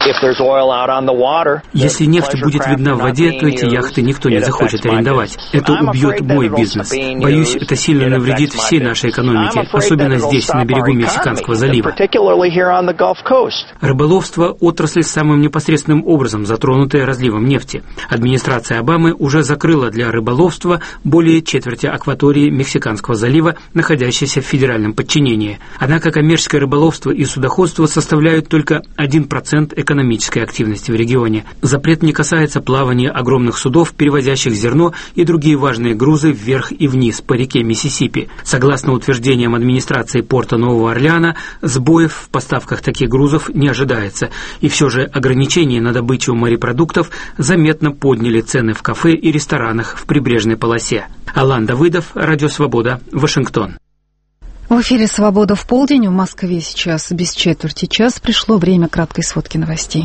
Если нефть будет видна в воде, то эти яхты никто не захочет арендовать. Это убьет мой бизнес. Боюсь, это сильно навредит всей нашей экономике, особенно здесь, на берегу Мексиканского залива. Рыболовство – отрасль самым непосредственным образом затронутая разливом нефти. Администрация Обамы уже закрыла для рыболовства более четверти акватории Мексиканского залива, находящейся в федеральном подчинении. Однако коммерческое рыболовство и судоходство составляют только один процент экономической активности в регионе. Запрет не касается плавания огромных судов, перевозящих зерно и другие важные грузы вверх и вниз по реке Миссисипи. Согласно утверждениям администрации порта Нового Орлеана, сбоев в поставках таких грузов не ожидается, и все же ограничения на добычу морепродуктов заметно подняли цены в кафе и ресторанах в прибрежной полосе. Алан Давыдов, Радио Свобода, Вашингтон. В эфире «Свобода в полдень». В Москве сейчас без четверти час. Пришло время краткой сводки новостей.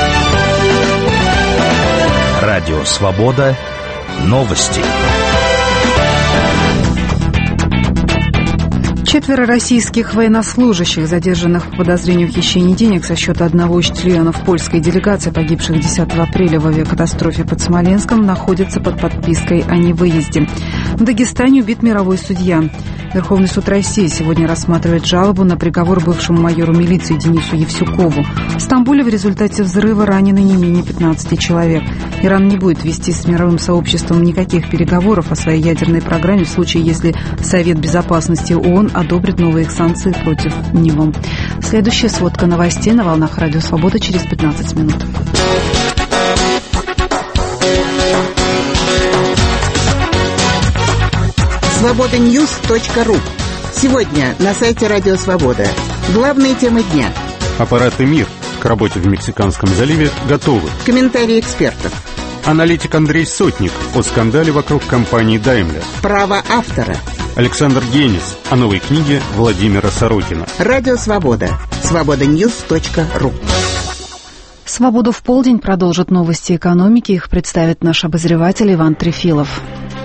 Радио «Свобода». Новости. Четверо российских военнослужащих, задержанных по подозрению в хищении денег со счета одного из членов польской делегации, погибших десятого апреля в авиакатастрофе под Смоленском, находятся под подпиской о невыезде. В Дагестане убит мировой судья. Верховный суд России сегодня рассматривает жалобу на приговор бывшему майору милиции Денису Евсюкову. В Стамбуле в результате взрыва ранены не менее пятнадцати человек. Иран не будет вести с мировым сообществом никаких переговоров о своей ядерной программе в случае, если Совет Безопасности ООН одобрит новые санкции против него. Следующая сводка новостей на волнах Радио Свобода через пятнадцать минут. свобода ньюс точка ру. Сегодня на сайте Радио Свобода. Главные темы дня. Аппараты МИР к работе в Мексиканском заливе готовы. Комментарии экспертов. Аналитик Андрей Сотник о скандале вокруг компании Daimler. Право автора. Александр Генис о новой книге Владимира Сорокина. Радио Свобода. свобода ньюс точка ру. «Свободу в полдень» продолжит новости экономики. Их представит наш обозреватель Иван Трефилов.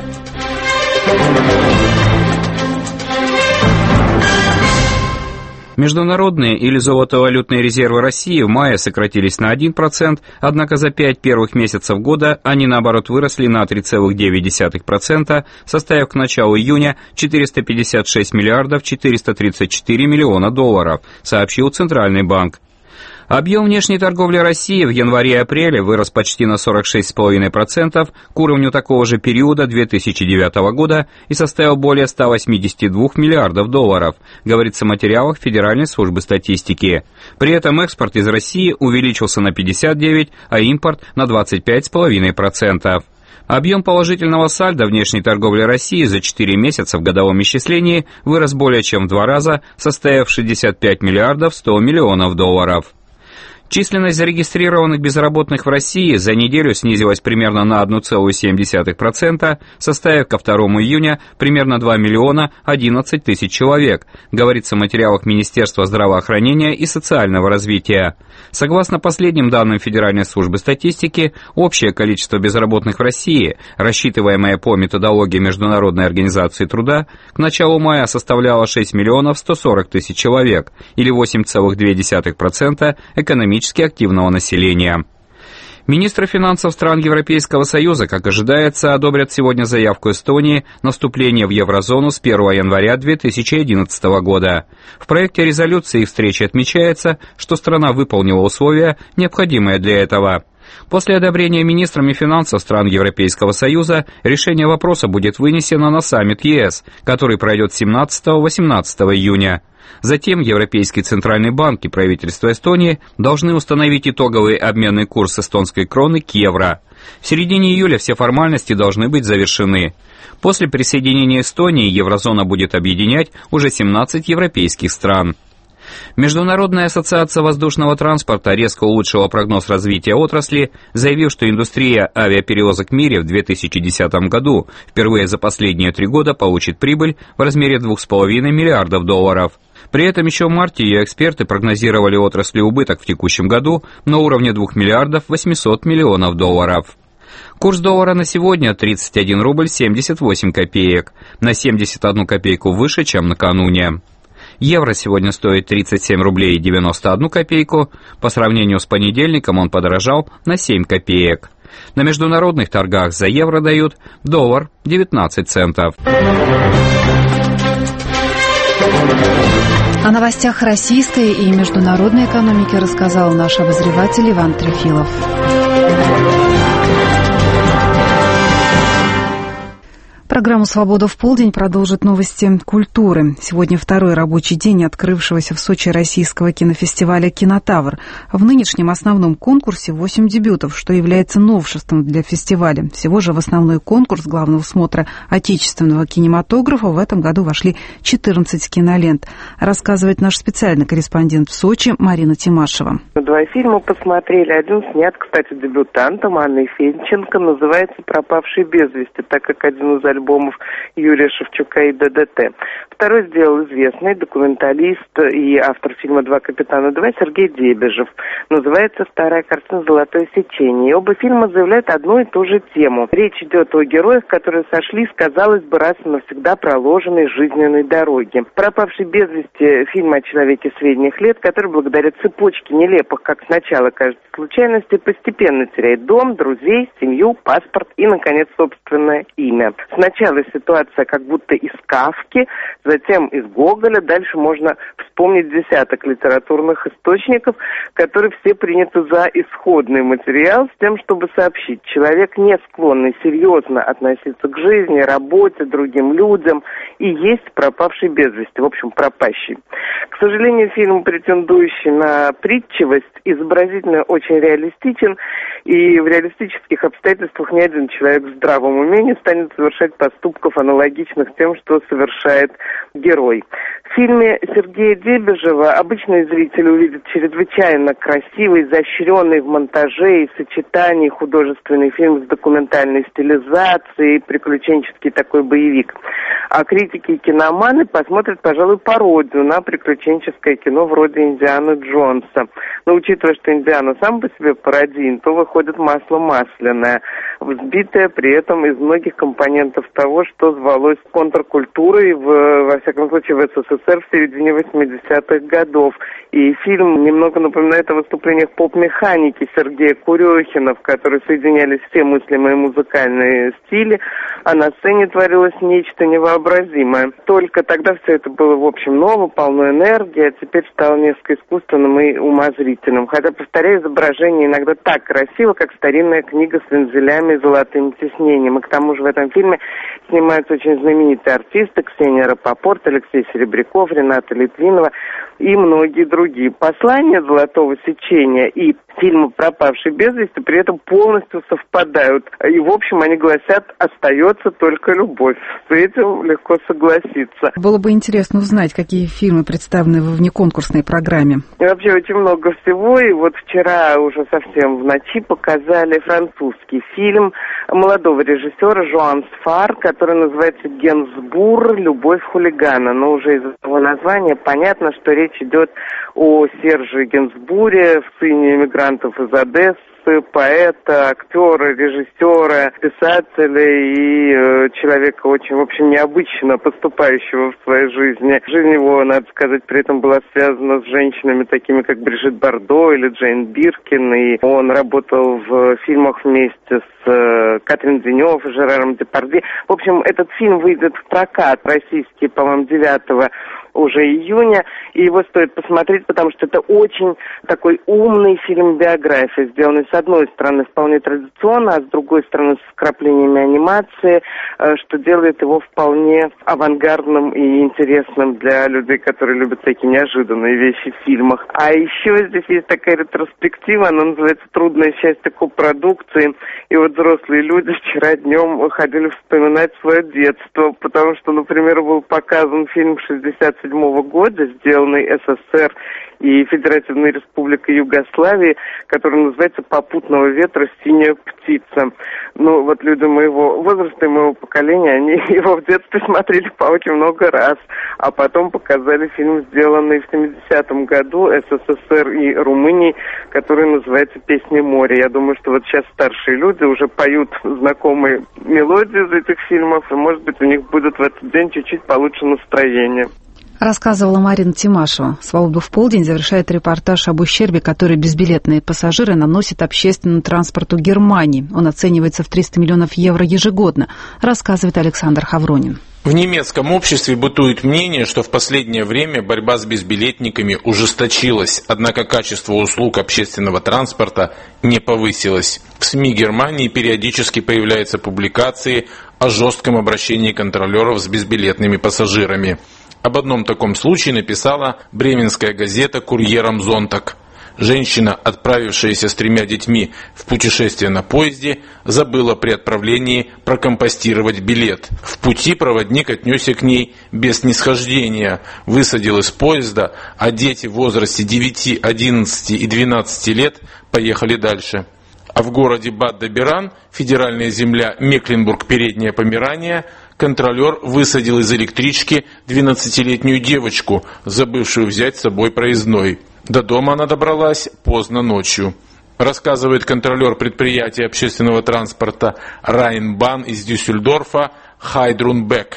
Международные или золотовалютные резервы России в мае сократились на один процент, однако за пять первых месяцев года они, наоборот, выросли на три целых девять десятых процента, составив к началу июня четыреста пятьдесят шесть миллиардов четыреста тридцать четыре миллиона долларов, сообщил Центральный банк. Объем внешней торговли России в январе и апреле вырос почти на сорок шесть целых пять десятых процента к уровню такого же периода две тысячи девятого года и составил более ста восьмидесяти двух миллиардов долларов, говорится в материалах Федеральной службы статистики. При этом экспорт из России увеличился на пятьдесят девять, а импорт на двадцать пять целых пять десятых процента. Объем положительного сальдо внешней торговли России за четыре месяца в годовом исчислении вырос более чем в два раза, составив шестьдесят пять миллиардов сто миллионов долларов. Численность зарегистрированных безработных в России за неделю снизилась примерно на одна целая семь десятых процента, составив ко второму июня примерно два миллиона одиннадцать тысяч человек, говорится в материалах Министерства здравоохранения и социального развития. Согласно последним данным Федеральной службы статистики, общее количество безработных в России, рассчитываемое по методологии Международной организации труда, к началу мая составляло шесть миллионов сто сорок тысяч человек, или восемь целых две десятых процента экономически активного населения. Министры финансов стран Европейского Союза, как ожидается, одобрят сегодня заявку Эстонии на вступление в еврозону с первого января две тысячи одиннадцатого года. В проекте резолюции их встречи отмечается, что страна выполнила условия, необходимые для этого. После одобрения министрами финансов стран Европейского Союза решение вопроса будет вынесено на саммит ЕС, который пройдет семнадцатого-восемнадцатого июня. Затем Европейский Центральный банк и правительство Эстонии должны установить итоговый обменный курс эстонской кроны к евро. В середине июля все формальности должны быть завершены. После присоединения Эстонии еврозона будет объединять уже семнадцать европейских стран. Международная ассоциация воздушного транспорта резко улучшила прогноз развития отрасли, заявив, что индустрия авиаперевозок в мире в две тысячи десятом году впервые за последние три года получит прибыль в размере двух с половиной миллиардов долларов. При этом еще в марте ее эксперты прогнозировали отрасли убыток в текущем году на уровне двух миллиардов восьмисот миллионов долларов. Курс доллара на сегодня тридцать один рубль семьдесят восемь копеек, на семьдесят одну копейку выше, чем накануне. Евро сегодня стоит тридцать семь рублей девяносто одну копейку, по сравнению с понедельником он подорожал на семь копеек. На международных торгах за евро дают доллар девятнадцать центов. О новостях российской и международной экономики рассказал наш обозреватель Иван Трефилов. Программу «Свобода в полдень» продолжит новости культуры. Сегодня второй рабочий день открывшегося в Сочи российского кинофестиваля «Кинотавр». В нынешнем основном конкурсе восемь дебютов, что является новшеством для фестиваля. Всего же в основной конкурс главного смотра отечественного кинематографа в этом году вошли четырнадцать кинолент. Рассказывает наш специальный корреспондент в Сочи Марина Тимашева. Два фильма посмотрели. Один снят, кстати, дебютантом Анной Фенченко. Называется «Пропавший без вести», так как один из альбомов Юрия Шевчука и ДДТ. Второй сделал известный документалист и автор фильма «Два капитана два» Сергей Дебежев. Называется «Вторая картина «Золотое сечение». И оба фильма заявляют одну и ту же тему. Речь идет о героях, которые сошли с, казалось бы, раз и навсегда проложенной жизненной дороги. «Пропавший без вести» — фильм о человеке средних лет, который благодаря цепочке нелепых, как сначала кажется, случайностей, постепенно теряет дом, друзей, семью, паспорт и, наконец, собственное имя. Сначала Сначала ситуация как будто из Кафки, затем из Гоголя, дальше можно вспомнить десяток литературных источников, которые все приняты за исходный материал с тем, чтобы сообщить. Человек, не склонный серьезно относиться к жизни, работе, другим людям, и есть пропавший без вести, в общем, пропащий. К сожалению, фильм, претендующий на притчивость, изобразительно очень реалистичен, и в реалистических обстоятельствах ни один человек в здравом уме не станет совершать поступков, аналогичных тем, что совершает герой. В фильме Сергея Дебежева обычный зритель увидит чрезвычайно красивый, изощренный в монтаже и сочетании художественный фильм с документальной стилизацией, приключенческий такой боевик. А критики и киноманы посмотрят, пожалуй, пародию на приключенческое кино вроде «Индианы Джонса». Но учитывая, что Индиана сам по себе пародиен, то выходит масло масляное, взбитое при этом из многих компонентов того, что звалось контркультурой, в, во всяком случае, в СССР в середине восьмидесятых годов. И фильм немного напоминает о выступлениях поп-механики Сергея Курехина, в которой соединялись все мыслимые музыкальные стили, а на сцене творилось нечто невообразимое. Только тогда все это было, в общем, ново, полно энергии, а теперь стало несколько искусственным и умозрительным. Хотя, повторяю, изображение иногда так красиво, как старинная книга с вензелями и золотым тиснением. И к тому же в этом фильме снимаются очень знаменитые артисты: Ксения Рапопорт, Алексей Серебряков, Рената Литвинова и многие другие. Послания «Золотого сечения» и фильма «Пропавший без вести» при этом полностью совпадают. И, в общем, они гласят: остается только любовь. С этим легко согласиться. Было бы интересно узнать, какие фильмы представлены в внеконкурсной программе. И вообще очень много всего. И вот вчера уже совсем в ночи показали французский фильм молодого режиссера Жоан Сфар, который называется «Генсбур. Любовь хулигана». Но уже из этого названия понятно, что речь идет о Серже Генсбуре, сыне эмигрантов из Одессы, поэта, актера, режиссера, писателя и э, человека очень, в общем, необычно поступающего в своей жизни. Жизнь его, надо сказать, при этом была связана с женщинами такими, как Брижит Бардо или Джейн Биркин, и он работал в фильмах вместе с э, Катрин Денев и Жераром Депардье. В общем, этот фильм выйдет в прокат российский, по-моему, девятого уже июня, и его стоит посмотреть, потому что это очень такой умный фильм-биография, сделанный, с одной стороны, вполне традиционно, а с другой стороны, с вкраплениями анимации, что делает его вполне авангардным и интересным для людей, которые любят такие неожиданные вещи в фильмах. А еще здесь есть такая ретроспектива, она называется «Трудное счастье копродукции», и вот взрослые люди вчера днем ходили вспоминать свое детство, потому что, например, был показан фильм шестьдесят седьмого года, сделанный СССР и Федеративной Республикой Югославии, который называется «Попутного ветра. Синяя птица». Ну, вот люди моего возраста и моего поколения, они его в детстве смотрели по очень много раз, а потом показали фильм, сделанный в семидесятом году СССР и Румынии, который называется «Песня моря». Я думаю, что вот сейчас старшие люди уже поют знакомые мелодии из этих фильмов, и, может быть, у них будет в этот день чуть-чуть получше настроение. Рассказывала Марина Тимашева. «Свободу в полдень» завершает репортаж об ущербе, который безбилетные пассажиры наносят общественному транспорту Германии. Он оценивается в триста миллионов евро ежегодно, рассказывает Александр Хавронин. В немецком обществе бытует мнение, что в последнее время борьба с безбилетниками ужесточилась, однако качество услуг общественного транспорта не повысилось. В СМИ Германии периодически появляются публикации о жестком обращении контролеров с безбилетными пассажирами. Об одном таком случае написала бременская газета «Курьер ам Зонтаг». Женщина, отправившаяся с тремя детьми в путешествие на поезде, забыла при отправлении прокомпостировать билет. В пути проводник отнесся к ней без снисхождения, высадил из поезда, а дети в возрасте девяти, одиннадцати и двенадцати лет поехали дальше. А в городе Бад-де-Беран, федеральная земля Мекленбург-Переднее Померания, контролер высадил из электрички двенадцатилетнюю девочку, забывшую взять с собой проездной. До дома она добралась поздно ночью. Рассказывает контролер предприятия общественного транспорта Райнбан из Дюссельдорфа Хайдрун Бек.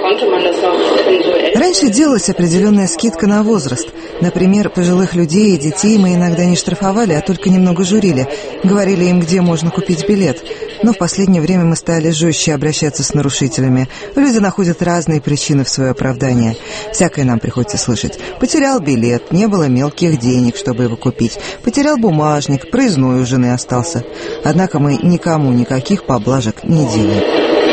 Раньше делалась определенная скидка на возраст. Например, пожилых людей и детей мы иногда не штрафовали, а только немного журили. Говорили им, где можно купить билет. Но в последнее время мы стали жестче обращаться с нарушителями. Люди находят разные причины в свое оправдание. Всякое нам приходится слышать. Потерял билет, не было мелких денег, чтобы его купить. Потерял бумажник, проездной у жены остался. Однако мы никому никаких поблажек не делаем.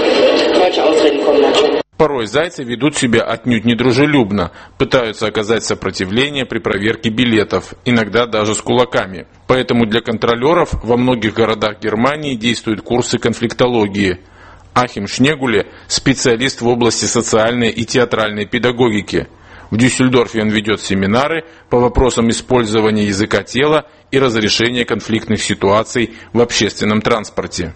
Порой зайцы ведут себя отнюдь недружелюбно, пытаются оказать сопротивление при проверке билетов, иногда даже с кулаками. Поэтому для контролеров во многих городах Германии действуют курсы конфликтологии. Ахим Шнегуле – специалист в области социальной и театральной педагогики. В Дюссельдорфе он ведет семинары по вопросам использования языка тела и разрешения конфликтных ситуаций в общественном транспорте.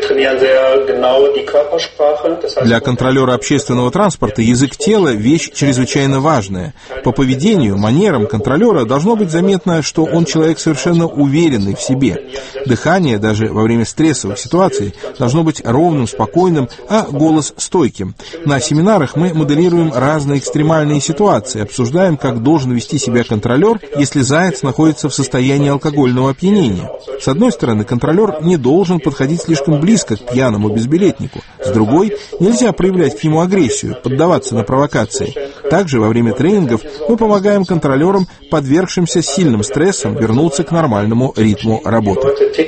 Для контролера общественного транспорта язык тела – вещь чрезвычайно важная. По поведению, манерам контролера должно быть заметно, что он человек совершенно уверенный в себе. Дыхание, даже во время стрессовых ситуаций, должно быть ровным, спокойным, а голос стойким. На семинарах мы моделируем разные экстремальные ситуации, обсуждаем, как должен вести себя контролер, если заяц находится в состоянии алкогольного опьянения. С одной стороны, контролер не должен подходить слишком близко к пьяному безбилетнику. С другой, нельзя проявлять к нему агрессию, поддаваться на провокации. Также во время тренингов мы помогаем контролерам, подвергшимся сильным стрессам, вернуться к нормальному ритму работы.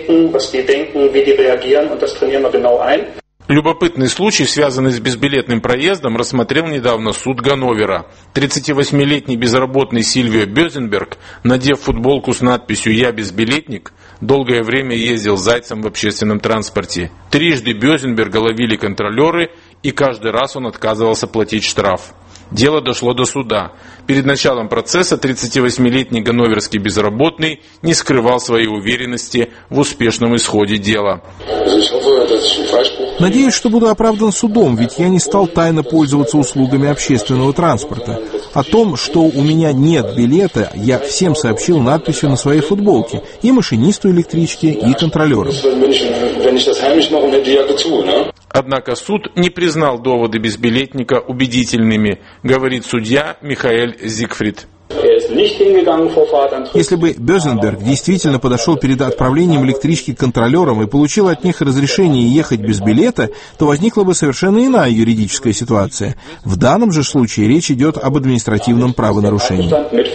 Любопытный случай, связанный с безбилетным проездом, рассмотрел недавно суд Ганновера. тридцативосьмилетний безработный Сильвио Бёзенберг, надев футболку с надписью «Я безбилетник», долгое время ездил зайцем в общественном транспорте. Трижды Бёзенберга ловили контролеры, и каждый раз он отказывался платить штраф. Дело дошло до суда. Перед началом процесса тридцативосьмилетний ганноверский безработный не скрывал своей уверенности в успешном исходе дела. Надеюсь, что буду оправдан судом, ведь я не стал тайно пользоваться услугами общественного транспорта. О том, что у меня нет билета, я всем сообщил надписью на своей футболке, и машинисту электрички, и контролерам. Однако суд не признал доводы безбилетника убедительными, говорит судья Михаэль Зигфрид. Если бы Бёзенберг действительно подошел перед отправлением электрички к контролерам и получил от них разрешение ехать без билета, то возникла бы совершенно иная юридическая ситуация. В данном же случае речь идет об административном правонарушении.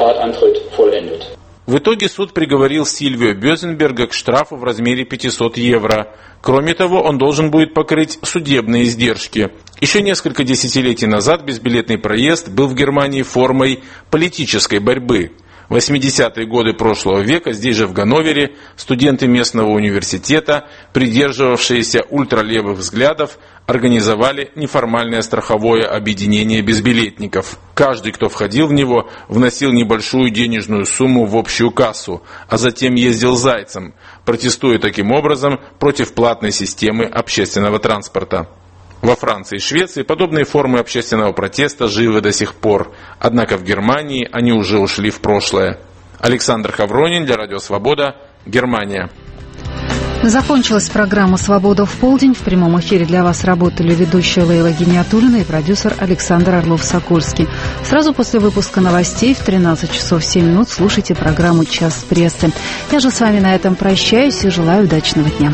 В итоге суд приговорил Сильвио Бёзенберга к штрафу в размере пятьсот евро. Кроме того, он должен будет покрыть судебные издержки. Еще несколько десятилетий назад безбилетный проезд был в Германии формой политической борьбы. В восьмидесятые годы прошлого века здесь же в Ганновере студенты местного университета, придерживавшиеся ультралевых взглядов, организовали неформальное страховое объединение безбилетников. Каждый, кто входил в него, вносил небольшую денежную сумму в общую кассу, а затем ездил зайцем, протестуя таким образом против платной системы общественного транспорта. Во Франции и Швеции подобные формы общественного протеста живы до сих пор, однако в Германии они уже ушли в прошлое. Александр Хавронин для Радио Свобода, Германия. Закончилась программа «Свобода в полдень». В прямом эфире для вас работали ведущая Лейла Гиниатуллина и продюсер Александр Орлов-Сокольский. Сразу после выпуска новостей в тринадцать часов семь минут слушайте программу «Час прессы». Я же с вами на этом прощаюсь и желаю удачного дня.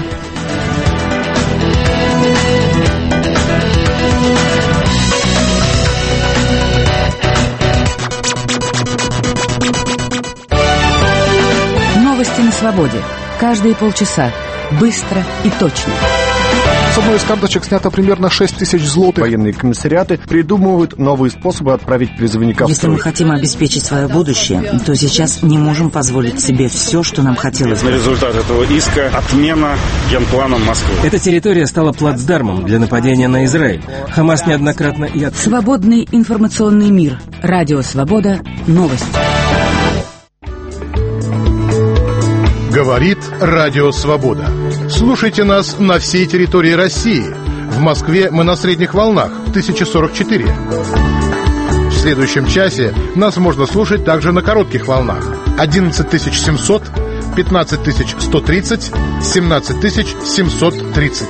Новости на свободе. Каждые полчаса. Быстро и точно. С одной из карточек снято примерно шесть тысяч злотых. Военные комиссариаты придумывают новые способы отправить призывников. Если мы хотим обеспечить свое будущее, то сейчас не можем позволить себе все, что нам хотелось бы. Результат этого иска – отмена генплана Москвы. Эта территория стала плацдармом для нападения на Израиль. Хамас неоднократно и от... Свободный информационный мир. Радио Свобода. Новости. Говорит Радио Свобода. Слушайте нас на всей территории России. В Москве мы на средних волнах тысяча сорок четыре. В следующем часе нас можно слушать также на коротких волнах одиннадцать тысяч семьсот, пятнадцать тысяч сто тридцать, семнадцать тысяч семьсот тридцать.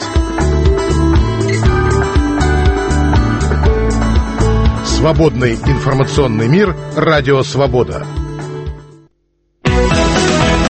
Свободный информационный мир. Радио Свобода.